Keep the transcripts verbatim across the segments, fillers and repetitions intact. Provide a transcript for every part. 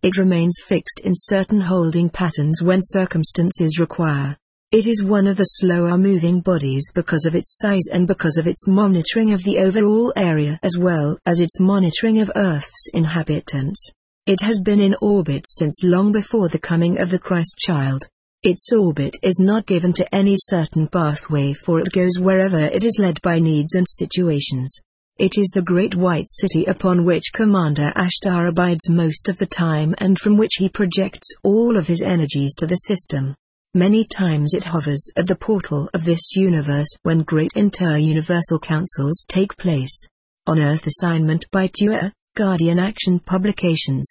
It remains fixed in certain holding patterns when circumstances require. It is one of the slower moving bodies because of its size and because of its monitoring of the overall area as well as its monitoring of Earth's inhabitants. It has been in orbit since long before the coming of the Christ child. Its orbit is not given to any certain pathway, for it goes wherever it is led by needs and situations. It is the great white city upon which Commander Ashtar abides most of the time and from which he projects all of his energies to the system. Many times it hovers at the portal of this universe when great inter-universal councils take place. On Earth assignment by Tua, Guardian Action Publications,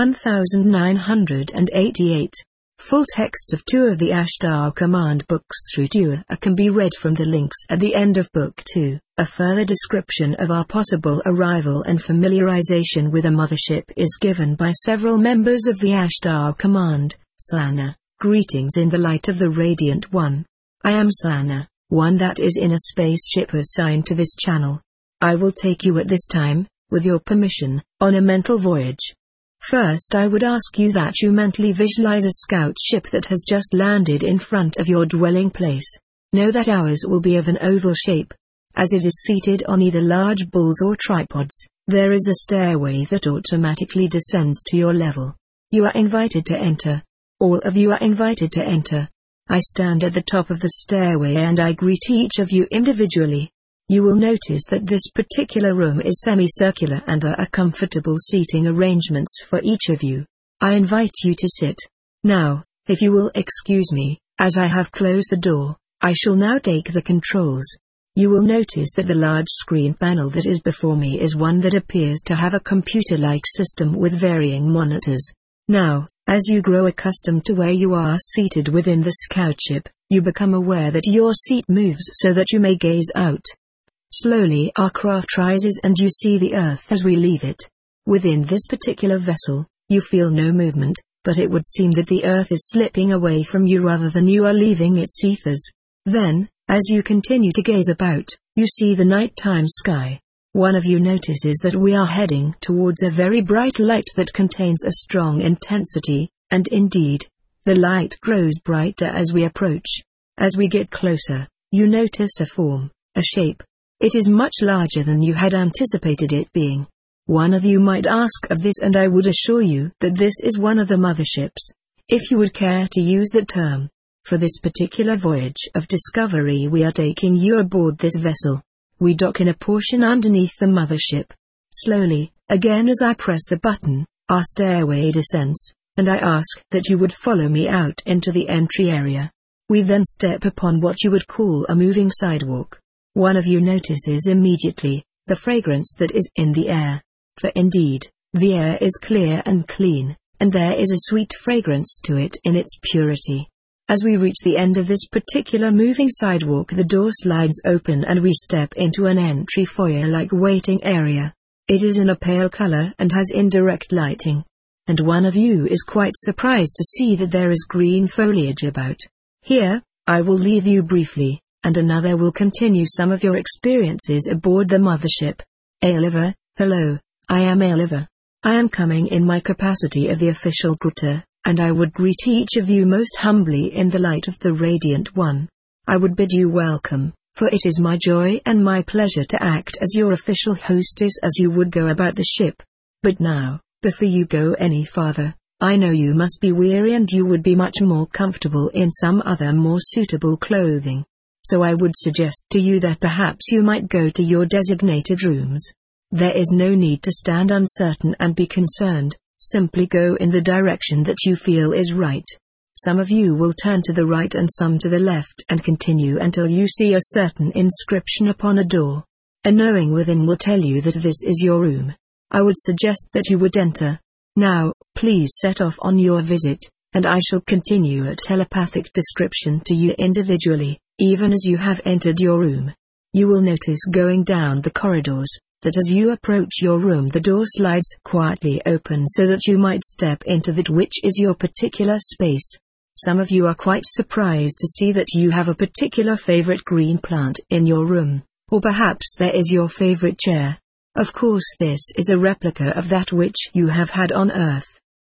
nineteen eighty-eight. Full texts of two of the Ashtar command books through Tua can be read from the links at the end of Book two. A further description of our possible arrival and familiarization with a mothership is given by several members of the Ashtar command. Slana. Greetings in the light of the Radiant One. I am Slana, one that is in a spaceship assigned to this channel. I will take you at this time, with your permission, on a mental voyage. First, I would ask you that you mentally visualize a scout ship that has just landed in front of your dwelling place. Know that ours will be of an oval shape. As it is seated on either large bulls or tripods, there is a stairway that automatically descends to your level. You are invited to enter. All of you are invited to enter. I stand at the top of the stairway and I greet each of you individually. You will notice that this particular room is semicircular and there are comfortable seating arrangements for each of you. I invite you to sit. Now, if you will excuse me, as I have closed the door, I shall now take the controls. You will notice that the large screen panel that is before me is one that appears to have a computer-like system with varying monitors. Now, as you grow accustomed to where you are seated within the scout ship, you become aware that your seat moves so that you may gaze out. Slowly our craft rises and you see the Earth as we leave it. Within this particular vessel, you feel no movement, but it would seem that the Earth is slipping away from you rather than you are leaving its ethers. Then, as you continue to gaze about, you see the nighttime sky. One of you notices that we are heading towards a very bright light that contains a strong intensity, and indeed, the light grows brighter as we approach. As we get closer, you notice a form, a shape. It is much larger than you had anticipated it being. One of you might ask of this, and I would assure you that this is one of the motherships, if you would care to use that term. For this particular voyage of discovery we are taking you aboard this vessel. We dock in a portion underneath the mothership. Slowly, again as I press the button, our stairway descends, and I ask that you would follow me out into the entry area. We then step upon what you would call a moving sidewalk. One of you notices immediately the fragrance that is in the air. For indeed, the air is clear and clean, and there is a sweet fragrance to it in its purity. As we reach the end of this particular moving sidewalk, the door slides open and we step into an entry foyer-like waiting area. It is in a pale color and has indirect lighting. And one of you is quite surprised to see that there is green foliage about. Here, I will leave you briefly, and another will continue some of your experiences aboard the mothership. Aeliver, hello, I am Aeliver. I am coming in my capacity of the official Grutter, and I would greet each of you most humbly in the light of the Radiant One. I would bid you welcome, for it is my joy and my pleasure to act as your official hostess as you would go about the ship. But now, before you go any farther, I know you must be weary and you would be much more comfortable in some other more suitable clothing. So I would suggest to you that perhaps you might go to your designated rooms. There is no need to stand uncertain and be concerned. Simply go in the direction that you feel is right. Some of you will turn to the right and some to the left and continue until you see a certain inscription upon a door. A knowing within will tell you that this is your room. I would suggest that you would enter. Now, please set off on your visit, and I shall continue a telepathic description to you individually, even as you have entered your room. You will notice going down the corridors that as you approach your room the door slides quietly open so that you might step into that which is your particular space. Some of you are quite surprised to see that you have a particular favorite green plant in your room, or perhaps there is your favorite chair. Of course this is a replica of that which you have had on Earth.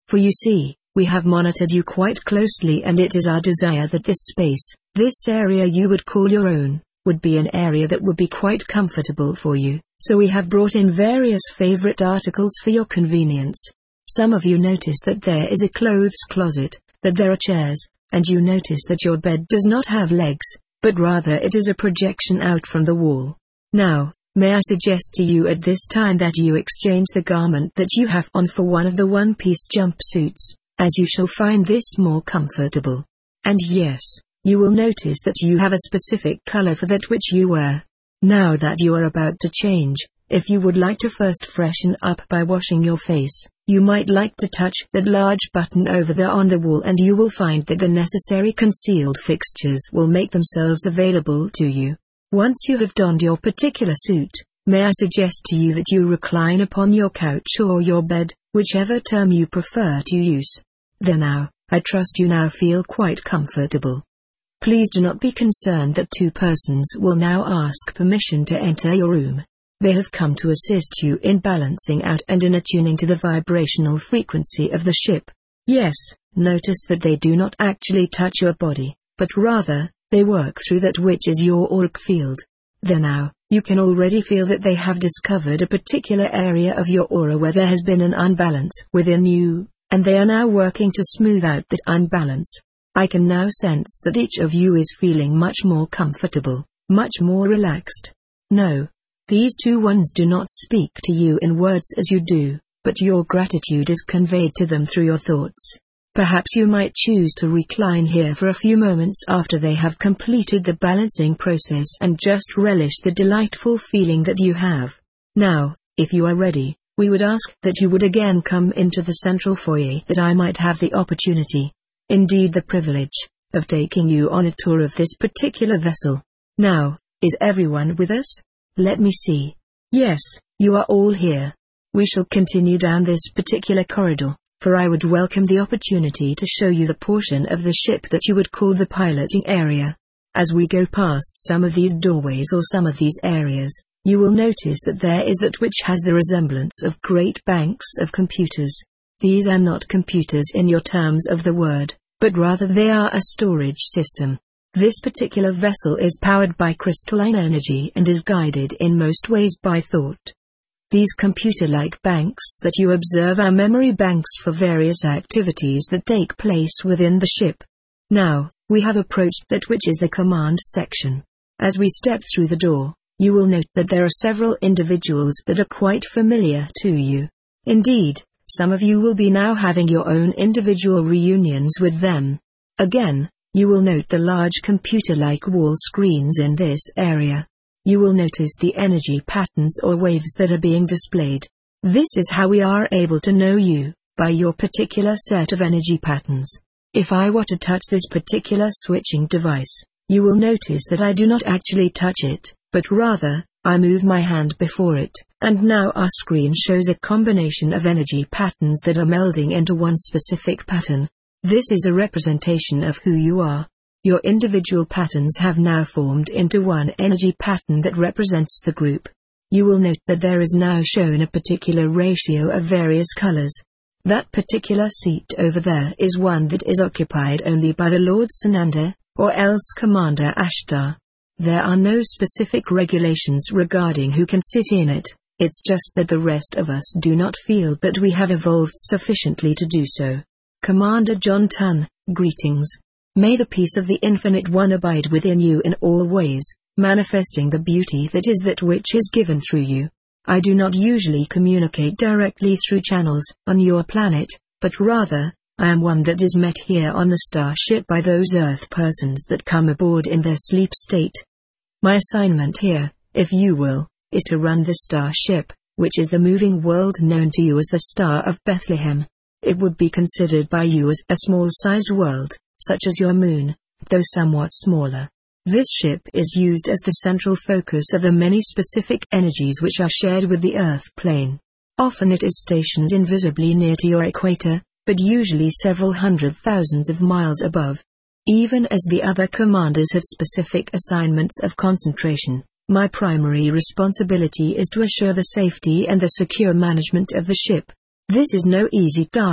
For you see, we have monitored you quite closely, and it is our desire that this space, this area you would call your own, would be an area that would be quite comfortable for you, so we have brought in various favorite articles for your convenience. Some of you notice that there is a clothes closet, that there are chairs, and you notice that your bed does not have legs, but rather it is a projection out from the wall. Now, may I suggest to you at this time that you exchange the garment that you have on for one of the one-piece jumpsuits, as you shall find this more comfortable. And yes, you will notice that you have a specific color for that which you wear. Now that you are about to change, if you would like to first freshen up by washing your face, you might like to touch that large button over there on the wall, and you will find that the necessary concealed fixtures will make themselves available to you. Once you have donned your particular suit, may I suggest to you that you recline upon your couch or your bed, whichever term you prefer to use. There now, I trust you now feel quite comfortable. Please do not be concerned that two persons will now ask permission to enter your room. They have come to assist you in balancing out and in attuning to the vibrational frequency of the ship. Yes, notice that they do not actually touch your body, but rather, they work through that which is your auric field. There now, you can already feel that they have discovered a particular area of your aura where there has been an unbalance within you, and they are now working to smooth out that unbalance. I can now sense that each of you is feeling much more comfortable, much more relaxed. No, these two ones do not speak to you in words as you do, but your gratitude is conveyed to them through your thoughts. Perhaps you might choose to recline here for a few moments after they have completed the balancing process and just relish the delightful feeling that you have. Now, if you are ready, we would ask that you would again come into the central foyer, that I might have the opportunity, indeed the privilege, of taking you on a tour of this particular vessel. Now, is everyone with us? Let me see. Yes, you are all here. We shall continue down this particular corridor, for I would welcome the opportunity to show you the portion of the ship that you would call the piloting area. As we go past some of these doorways or some of these areas, you will notice that there is that which has the resemblance of great banks of computers. These are not computers in your terms of the word, but rather they are a storage system. This particular vessel is powered by crystalline energy and is guided in most ways by thought. These computer-like banks that you observe are memory banks for various activities that take place within the ship. Now, we have approached that which is the command section. As we step through the door, you will note that there are several individuals that are quite familiar to you. Indeed, some of you will be now having your own individual reunions with them. Again, you will note the large computer-like wall screens in this area. You will notice the energy patterns or waves that are being displayed. This is how we are able to know you, by your particular set of energy patterns. If I were to touch this particular switching device, you will notice that I do not actually touch it, but rather, I move my hand before it, and now our screen shows a combination of energy patterns that are melding into one specific pattern. This is a representation of who you are. Your individual patterns have now formed into one energy pattern that represents the group. You will note that there is now shown a particular ratio of various colors. That particular seat over there is one that is occupied only by the Lord Sananda, or else Commander Ashtar. There are no specific regulations regarding who can sit in it, it's just that the rest of us do not feel that we have evolved sufficiently to do so. Commander John Tun, greetings. May the peace of the Infinite One abide within you in all ways, manifesting the beauty that is that which is given through you. I do not usually communicate directly through channels on your planet, but rather, I am one that is met here on the starship by those Earth persons that come aboard in their sleep state. My assignment here, if you will, is to run the starship, which is the moving world known to you as the Star of Bethlehem. It would be considered by you as a small-sized world, such as your moon, though somewhat smaller. This ship is used as the central focus of the many specific energies which are shared with the Earth plane. Often it is stationed invisibly near to your equator, but usually several hundred thousands of miles above. Even as the other commanders have specific assignments of concentration, my primary responsibility is to assure the safety and the secure management of the ship. This is no easy task,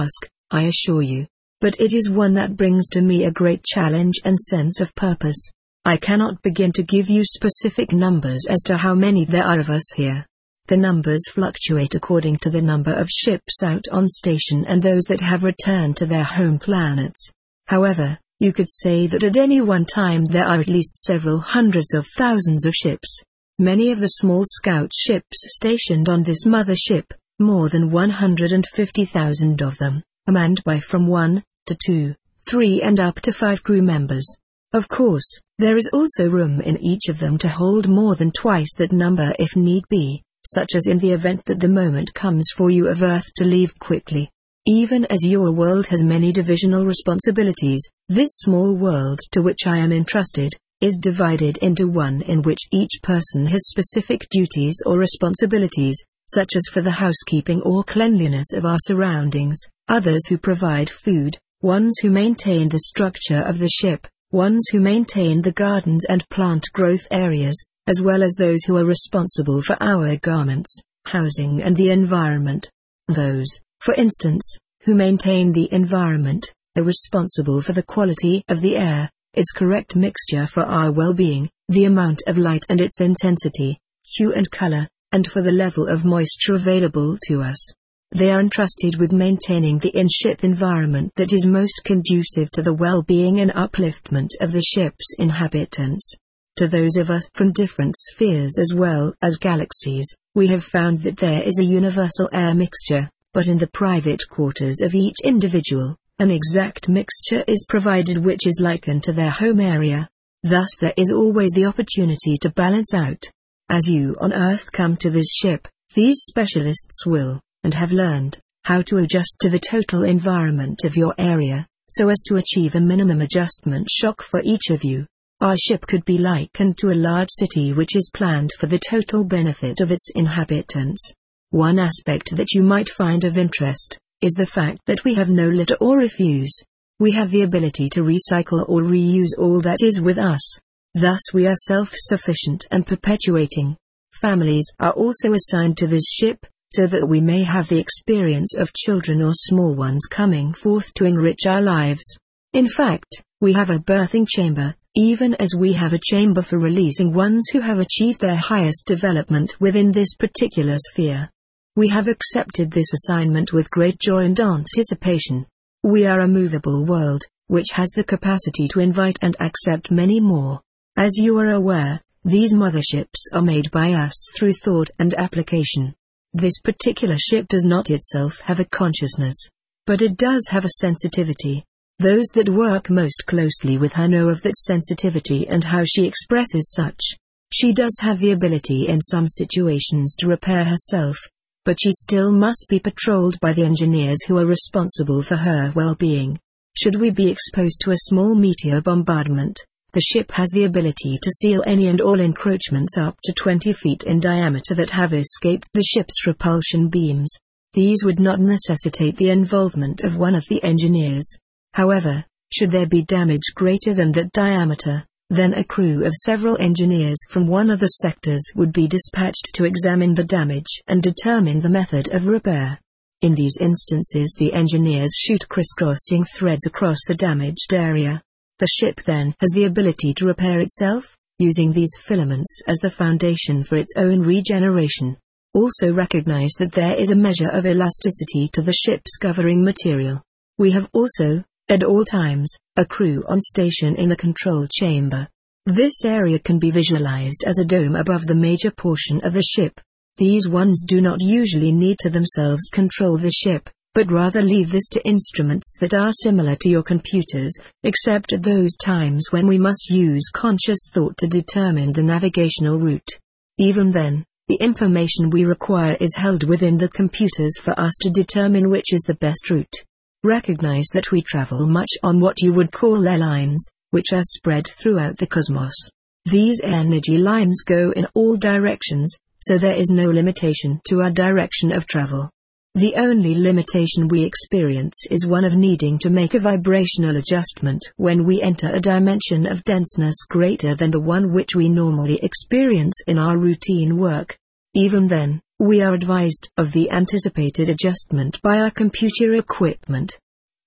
I assure you. But it is one that brings to me a great challenge and sense of purpose. I cannot begin to give you specific numbers as to how many there are of us here. The numbers fluctuate according to the number of ships out on station and those that have returned to their home planets. However, you could say that at any one time there are at least several hundreds of thousands of ships. Many of the small scout ships stationed on this mothership, more than one hundred fifty thousand of them, are manned by from one to two, three and up to five crew members. Of course, there is also room in each of them to hold more than twice that number if need be, such as in the event that the moment comes for you of Earth to leave quickly. Even as your world has many divisional responsibilities, this small world to which I am entrusted, is divided into one in which each person has specific duties or responsibilities, such as for the housekeeping or cleanliness of our surroundings, others who provide food, ones who maintain the structure of the ship, ones who maintain the gardens and plant growth areas, as well as those who are responsible for our garments, housing and the environment. Those, for instance, who maintain the environment, are responsible for the quality of the air, its correct mixture for our well-being, the amount of light and its intensity, hue and color, and for the level of moisture available to us. They are entrusted with maintaining the in-ship environment that is most conducive to the well-being and upliftment of the ship's inhabitants. To those of us from different spheres as well as galaxies, we have found that there is a universal air mixture, but in the private quarters of each individual, an exact mixture is provided which is likened to their home area. Thus there is always the opportunity to balance out. As you on Earth come to this ship, these specialists will, and have learned, how to adjust to the total environment of your area, so as to achieve a minimum adjustment shock for each of you. Our ship could be likened to a large city which is planned for the total benefit of its inhabitants. One aspect that you might find of interest, is the fact that we have no litter or refuse. We have the ability to recycle or reuse all that is with us. Thus we are self-sufficient and perpetuating. Families are also assigned to this ship, so that we may have the experience of children or small ones coming forth to enrich our lives. In fact, we have a birthing chamber, even as we have a chamber for releasing ones who have achieved their highest development within this particular sphere. We have accepted this assignment with great joy and anticipation. We are a movable world, which has the capacity to invite and accept many more. As you are aware, these motherships are made by us through thought and application. This particular ship does not itself have a consciousness, but it does have a sensitivity. Those that work most closely with her know of that sensitivity and how she expresses such. She does have the ability in some situations to repair herself, but she still must be patrolled by the engineers who are responsible for her well-being. Should we be exposed to a small meteor bombardment, the ship has the ability to seal any and all encroachments up to twenty feet in diameter that have escaped the ship's repulsion beams. These would not necessitate the involvement of one of the engineers. However, should there be damage greater than that diameter, then a crew of several engineers from one of the sectors would be dispatched to examine the damage and determine the method of repair. In these instances the engineers shoot crisscrossing threads across the damaged area. The ship then has the ability to repair itself, using these filaments as the foundation for its own regeneration. Also recognize that there is a measure of elasticity to the ship's covering material. We have also, at all times, a crew on station in the control chamber. This area can be visualized as a dome above the major portion of the ship. These ones do not usually need to themselves control the ship, but rather leave this to instruments that are similar to your computers, except at those times when we must use conscious thought to determine the navigational route. Even then, the information we require is held within the computers for us to determine which is the best route. Recognize that we travel much on what you would call air lines, which are spread throughout the cosmos. These energy lines go in all directions, so there is no limitation to our direction of travel. The only limitation we experience is one of needing to make a vibrational adjustment when we enter a dimension of denseness greater than the one which we normally experience in our routine work. Even then, we are advised of the anticipated adjustment by our computer equipment.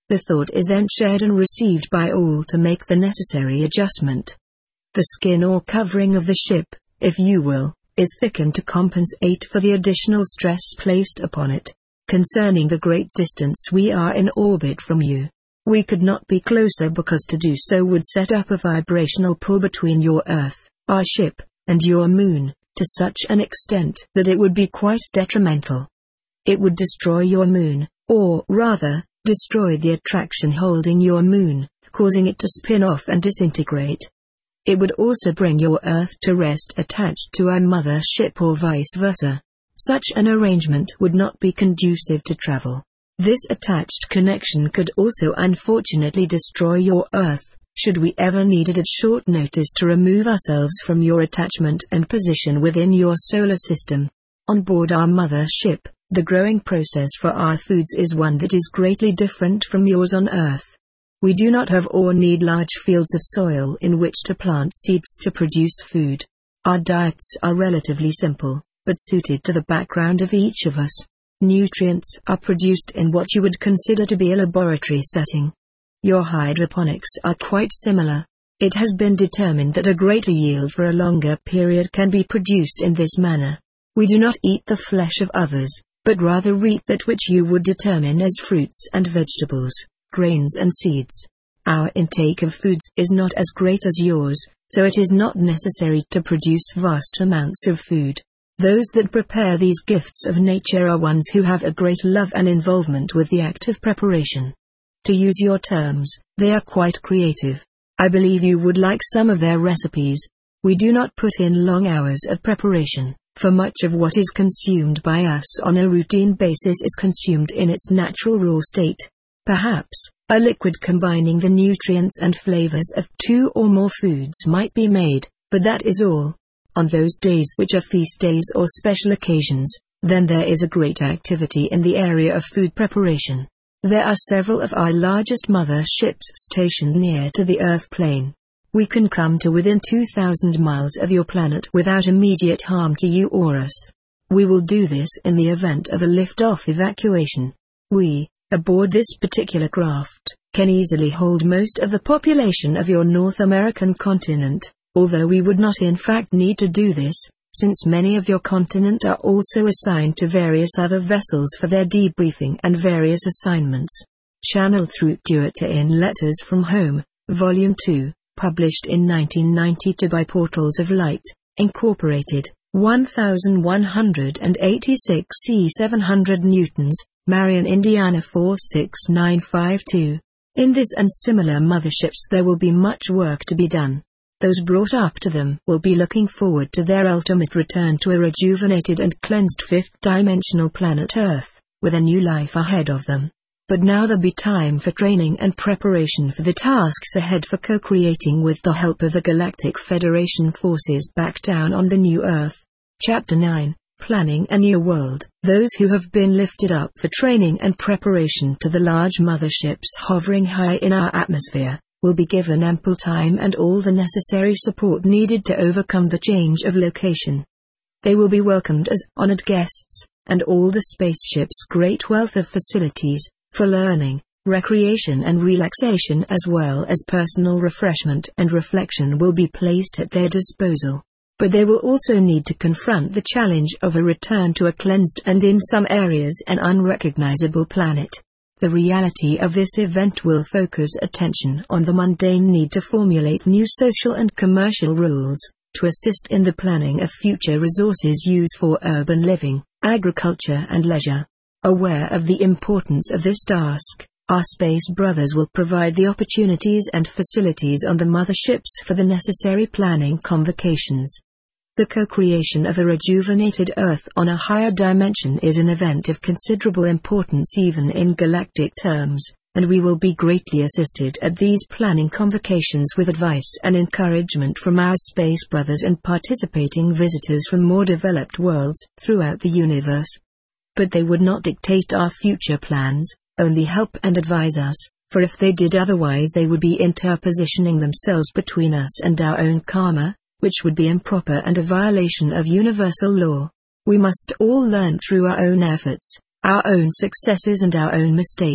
The thought is then shared and received by all to make the necessary adjustment. The skin or covering of the ship, if you will, is thickened to compensate for the additional stress placed upon it. Concerning the great distance we are in orbit from you, we could not be closer because to do so would set up a vibrational pull between your Earth, our ship, and your moon, to such an extent that it would be quite detrimental. It would destroy your moon, or rather, destroy the attraction holding your moon, causing it to spin off and disintegrate. It would also bring your Earth to rest attached to our mother ship or vice versa. Such an arrangement would not be conducive to travel. This attached connection could also unfortunately destroy your Earth, should we ever need it at short notice to remove ourselves from your attachment and position within your solar system. On board our mother ship, the growing process for our foods is one that is greatly different from yours on Earth. We do not have or need large fields of soil in which to plant seeds to produce food. Our diets are relatively simple, but suited to the background of each of us. Nutrients are produced in what you would consider to be a laboratory setting. Your hydroponics are quite similar. It has been determined that a greater yield for a longer period can be produced in this manner. We do not eat the flesh of others, but rather eat that which you would determine as fruits and vegetables, grains and seeds. Our intake of foods is not as great as yours, so it is not necessary to produce vast amounts of food. Those that prepare these gifts of nature are ones who have a great love and involvement with the act of preparation. To use your terms, they are quite creative. I believe you would like some of their recipes. We do not put in long hours of preparation, for much of what is consumed by us on a routine basis is consumed in its natural raw state. Perhaps, a liquid combining the nutrients and flavors of two or more foods might be made, but that is all. On those days which are feast days or special occasions, then there is a great activity in the area of food preparation. There are several of our largest mother ships stationed near to the Earth plane. We can come to within two thousand miles of your planet without immediate harm to you or us. We will do this in the event of a lift-off evacuation. We, aboard this particular craft, can easily hold most of the population of your North American continent, although we would not in fact need to do this, since many of your continent are also assigned to various other vessels for their debriefing and various assignments. Channel through Tuatar in Letters from Home, Volume two, published in nineteen ninety-two by Portals of Light, Incorporated, eleven eighty-six C seven hundred Newtons, Marion, Indiana four six nine five two. In this and similar motherships there will be much work to be done. Those brought up to them will be looking forward to their ultimate return to a rejuvenated and cleansed fifth-dimensional planet Earth, with a new life ahead of them. But now there be time for training and preparation for the tasks ahead for co-creating with the help of the Galactic Federation forces back down on the new Earth. Chapter nine, Planning a New World. Those who have been lifted up for training and preparation to the large motherships hovering high in our atmosphere will be given ample time and all the necessary support needed to overcome the change of location. They will be welcomed as honored guests, and all the spaceship's great wealth of facilities, for learning, recreation and relaxation as well as personal refreshment and reflection will be placed at their disposal. But they will also need to confront the challenge of a return to a cleansed and in some areas an unrecognizable planet. The reality of this event will focus attention on the mundane need to formulate new social and commercial rules, to assist in the planning of future resources used for urban living, agriculture and leisure. Aware of the importance of this task, our space brothers will provide the opportunities and facilities on the motherships for the necessary planning convocations. The co-creation of a rejuvenated Earth on a higher dimension is an event of considerable importance even in galactic terms, and we will be greatly assisted at these planning convocations with advice and encouragement from our space brothers and participating visitors from more developed worlds throughout the universe. But they would not dictate our future plans, only help and advise us, for if they did otherwise they would be interpositioning themselves between us and our own karma, which would be improper and a violation of universal law. We must all learn through our own efforts, our own successes and our own mistakes,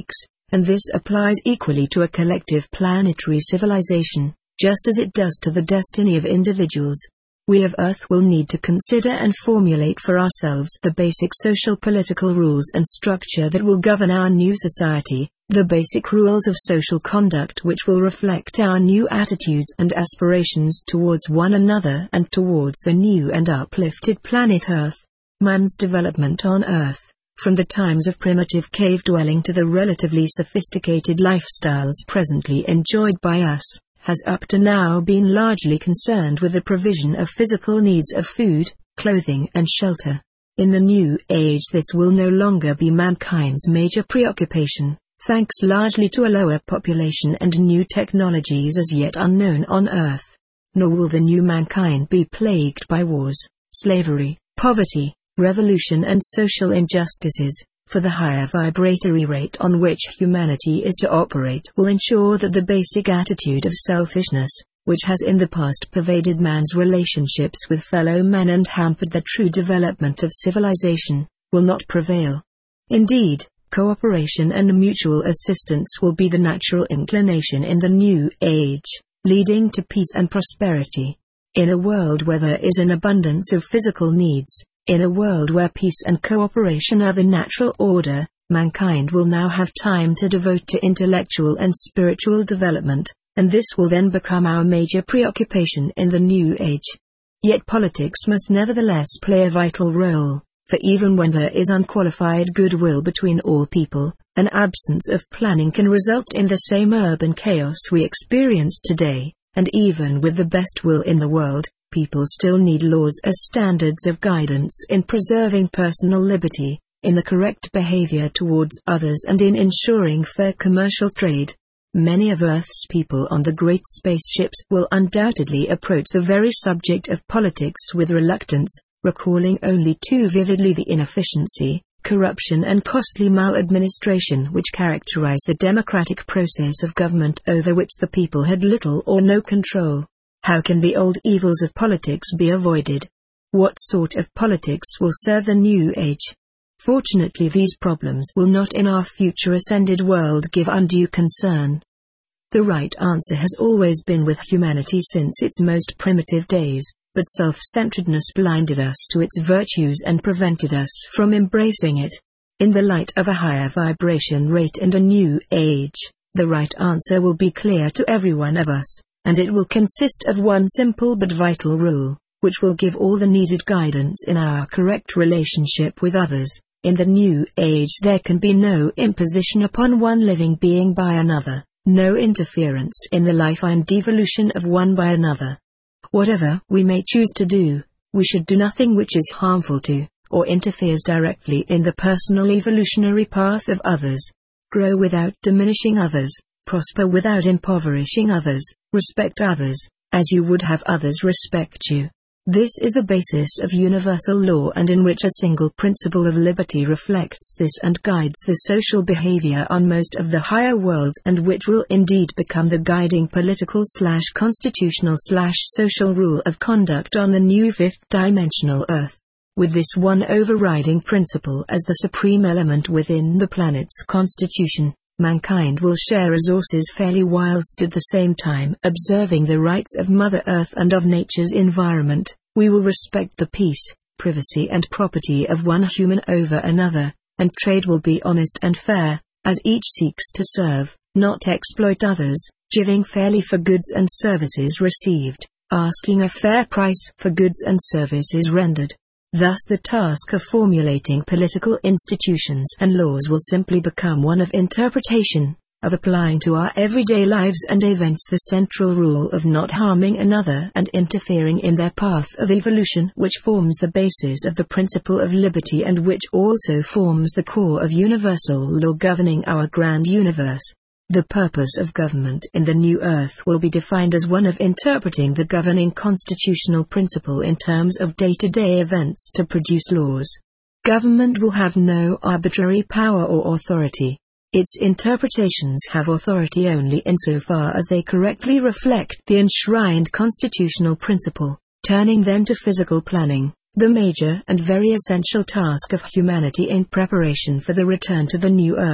And this applies equally to a collective planetary civilization, just as it does to the destiny of individuals. We of Earth will need to consider and formulate for ourselves the basic social political rules and structure that will govern our new society, the basic rules of social conduct which will reflect our new attitudes and aspirations towards one another and towards the new and uplifted planet Earth. Man's development on Earth, from the times of primitive cave dwelling to the relatively sophisticated lifestyles presently enjoyed by us, has up to now been largely concerned with the provision of physical needs of food, clothing and shelter. In the new age this will no longer be mankind's major preoccupation, thanks largely to a lower population and new technologies as yet unknown on Earth. Nor will the new mankind be plagued by wars, slavery, poverty, revolution and social injustices, for the higher vibratory rate on which humanity is to operate will ensure that the basic attitude of selfishness, which has in the past pervaded man's relationships with fellow men and hampered the true development of civilization, will not prevail. Indeed, cooperation and mutual assistance will be the natural inclination in the new age, leading to peace and prosperity. In a world where there is an abundance of physical needs, in a world where peace and cooperation are the natural order, mankind will now have time to devote to intellectual and spiritual development, and this will then become our major preoccupation in the new age. Yet politics must nevertheless play a vital role, for even when there is unqualified goodwill between all people, an absence of planning can result in the same urban chaos we experience today, and even with the best will in the world, people still need laws as standards of guidance in preserving personal liberty, in the correct behavior towards others and in ensuring fair commercial trade. Many of Earth's people on the great spaceships will undoubtedly approach the very subject of politics with reluctance, recalling only too vividly the inefficiency, corruption and costly maladministration which characterize the democratic process of government over which the people had little or no control. How can the old evils of politics be avoided? What sort of politics will serve the new age? Fortunately, these problems will not in our future ascended world give undue concern. The right answer has always been with humanity since its most primitive days, but self-centeredness blinded us to its virtues and prevented us from embracing it. In the light of a higher vibration rate and a new age, the right answer will be clear to every one of us, and it will consist of one simple but vital rule, which will give all the needed guidance in our correct relationship with others. In the new age there can be no imposition upon one living being by another, no interference in the life and evolution of one by another. Whatever we may choose to do, we should do nothing which is harmful to, or interferes directly in the personal evolutionary path of others. Grow without diminishing others, prosper without impoverishing others, respect others, as you would have others respect you. This is the basis of universal law and in which a single principle of liberty reflects this and guides the social behavior on most of the higher worlds and which will indeed become the guiding political slash constitutional slash social rule of conduct on the new fifth dimensional Earth. With this one overriding principle as the supreme element within the planet's constitution, mankind will share resources fairly whilst at the same time observing the rights of Mother Earth and of nature's environment. We will respect the peace, privacy and property of one human over another, and trade will be honest and fair, as each seeks to serve, not exploit others, giving fairly for goods and services received, asking a fair price for goods and services rendered. Thus the task of formulating political institutions and laws will simply become one of interpretation, of applying to our everyday lives and events the central rule of not harming another and interfering in their path of evolution, which forms the basis of the principle of liberty and which also forms the core of universal law governing our grand universe. The purpose of government in the new Earth will be defined as one of interpreting the governing constitutional principle in terms of day-to-day events to produce laws. Government will have no arbitrary power or authority. Its interpretations have authority only insofar as they correctly reflect the enshrined constitutional principle, turning then to physical planning, the major and very essential task of humanity in preparation for the return to the new Earth.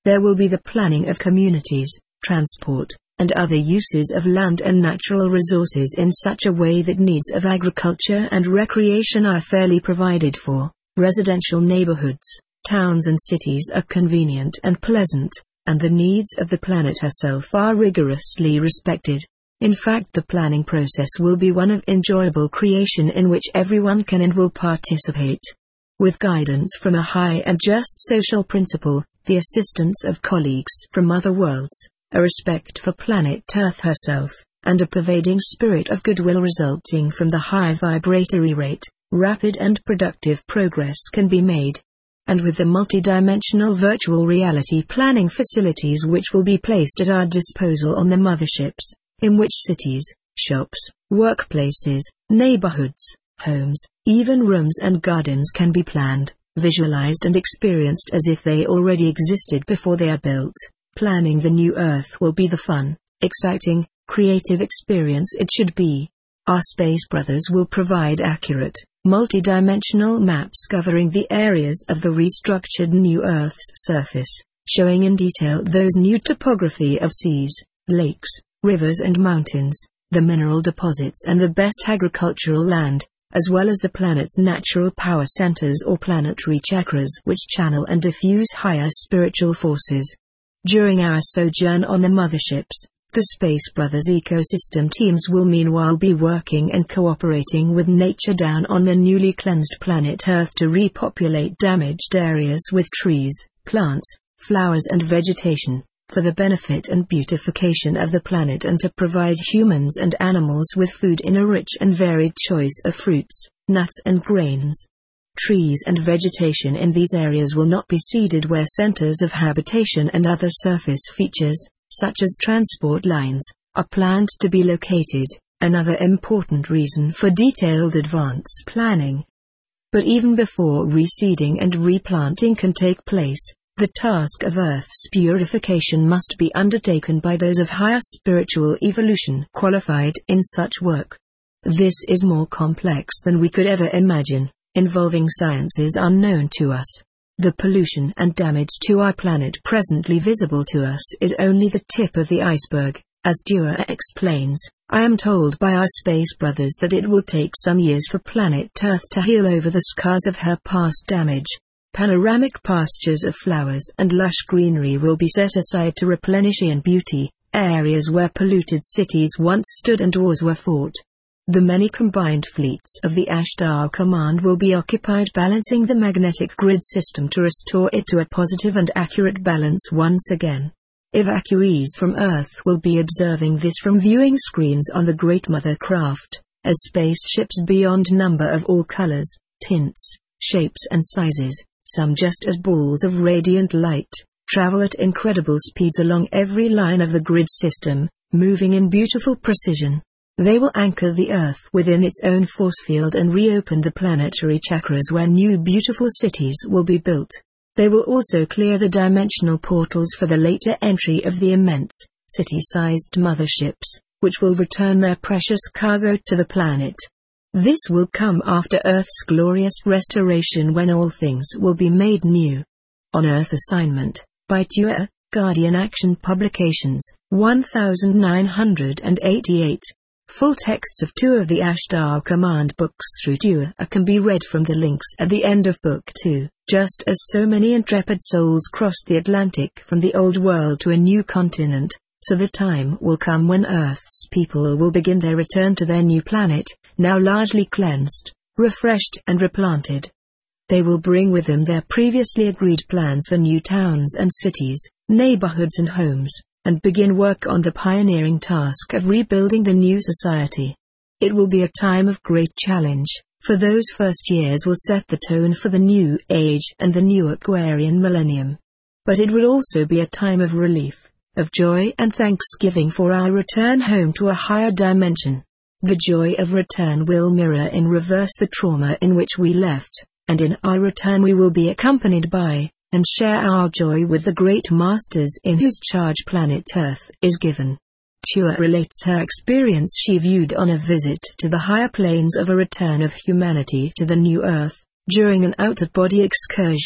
There will be the planning of communities, transport, and other uses of land and natural resources in such a way that needs of agriculture and recreation are fairly provided for. Residential neighborhoods, towns and cities are convenient and pleasant, and the needs of the planet herself are rigorously respected. In fact, the planning process will be one of enjoyable creation in which everyone can and will participate. With guidance from a high and just social principle, the assistance of colleagues from other worlds, a respect for planet Earth herself, and a pervading spirit of goodwill resulting from the high vibratory rate, rapid and productive progress can be made. And with the multidimensional virtual reality planning facilities which will be placed at our disposal on the motherships, in which cities, shops, workplaces, neighborhoods, homes, even rooms and gardens can be planned, visualized and experienced as if they already existed before they are built. Planning the new Earth will be the fun, exciting, creative experience it should be. Our Space Brothers will provide accurate, multidimensional maps covering the areas of the restructured new Earth's surface, showing in detail those new topography of seas, lakes, rivers and mountains, the mineral deposits and the best agricultural land, as well as the planet's natural power centers or planetary chakras which channel and diffuse higher spiritual forces. During our sojourn on the motherships, the Space Brothers ecosystem teams will meanwhile be working and cooperating with nature down on the newly cleansed planet Earth to repopulate damaged areas with trees, plants, flowers and vegetation, for the benefit and beautification of the planet and to provide humans and animals with food in a rich and varied choice of fruits, nuts and grains. Trees and vegetation in these areas will not be seeded where centers of habitation and other surface features, such as transport lines, are planned to be located, another important reason for detailed advance planning. But even before reseeding and replanting can take place, the task of Earth's purification must be undertaken by those of higher spiritual evolution qualified in such work. This is more complex than we could ever imagine, involving sciences unknown to us. The pollution and damage to our planet presently visible to us is only the tip of the iceberg. As Dua explains, I am told by our Space Brothers that it will take some years for planet Earth to heal over the scars of her past damage. Panoramic pastures of flowers and lush greenery will be set aside to replenish in beauty areas where polluted cities once stood and wars were fought. The many combined fleets of the Ashdar Command will be occupied balancing the magnetic grid system to restore it to a positive and accurate balance once again. Evacuees from Earth will be observing this from viewing screens on the Great Mother Craft, as spaceships beyond number of all colors, tints, shapes and sizes, some just as balls of radiant light, travel at incredible speeds along every line of the grid system, moving in beautiful precision. They will anchor the Earth within its own force field and reopen the planetary chakras where new beautiful cities will be built. They will also clear the dimensional portals for the later entry of the immense, city-sized motherships, which will return their precious cargo to the planet. This will come after Earth's glorious restoration when all things will be made new. On Earth Assignment, by Dua, Guardian Action Publications, nineteen eighty-eight. Full texts of two of the Ashdar Command books through Dua can be read from the links at the end of Book two. Just as so many intrepid souls crossed the Atlantic from the old world to a new continent, so the time will come when Earth's people will begin their return to their new planet, now largely cleansed, refreshed and replanted. They will bring with them their previously agreed plans for new towns and cities, neighborhoods and homes, and begin work on the pioneering task of rebuilding the new society. It will be a time of great challenge, for those first years will set the tone for the new age and the new Aquarian millennium. But it will also be a time of relief, of joy and thanksgiving for our return home to a higher dimension. The joy of return will mirror in reverse the trauma in which we left, and in our return we will be accompanied by, and share our joy with the great masters in whose charge planet Earth is given. Dua relates her experience she viewed on a visit to the higher planes of a return of humanity to the new Earth, during an out-of-body excursion,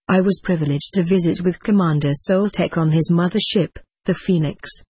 I was privileged to visit with Commander Soltek on his mother ship, the Phoenix.